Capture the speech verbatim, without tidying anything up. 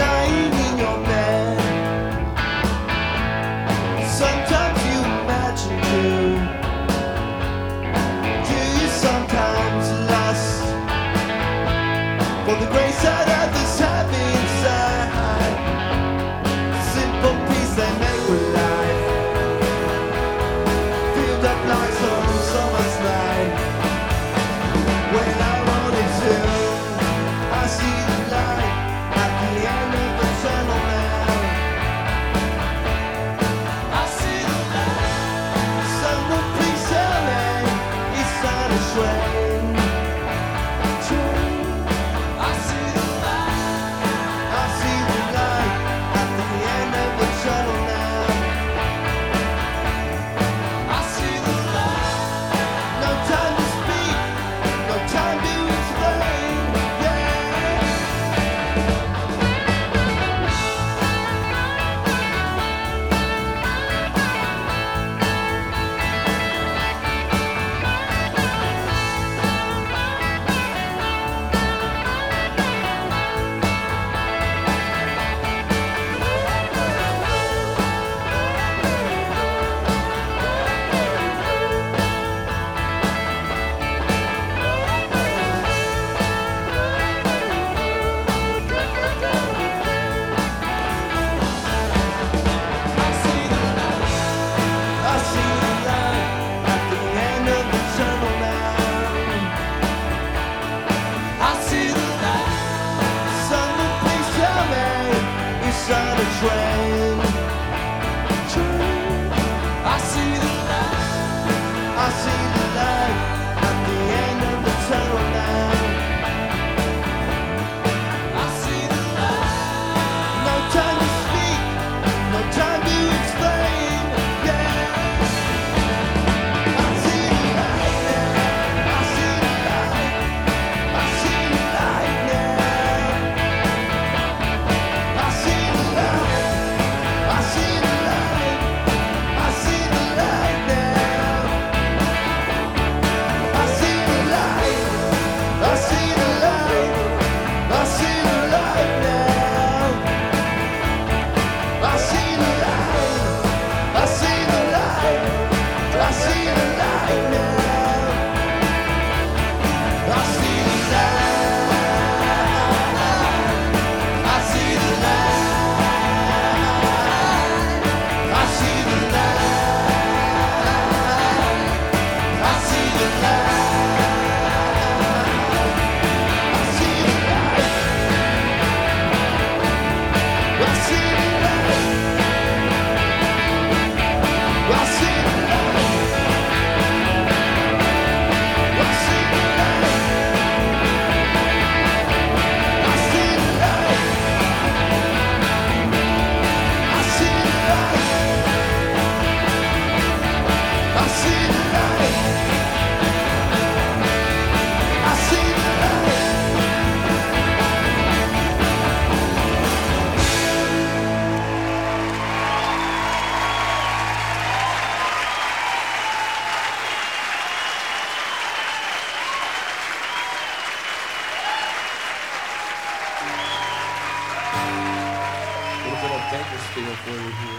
lying in your bed. Sometimes you imagine too. Do you sometimes lust for the grace that others have inside? Simple peace they make with life, filled up like some summer's night. When I wanted to, I see the light at the end of the tunnel now. I see the light. Someone please tell me it's not a train. Train. I see the light. I see the light at the end of the tunnel now. I see the light. No time to speak, no time to explain. Yeah. I see the light at the end of the tunnel now. I see the light. Someone please tell me it's not a train. Train. I see the light. I see the light at the end of the tunnel now. I see the light. No time to speak, no time to explain. Yeah. I see the light now. I see the light. I see the light now. I see the light. I see the light. I see the light now. I see the light. I see the light. I see the light now. I see the light. I see the light. I see the light now. I see the light. I see the light. I see the light. I see the light. I see the light. I see the light. I see the light. I see the light. I see the light. I see the light. I see the light. I see the light. A little bit of Bakersfield for you here.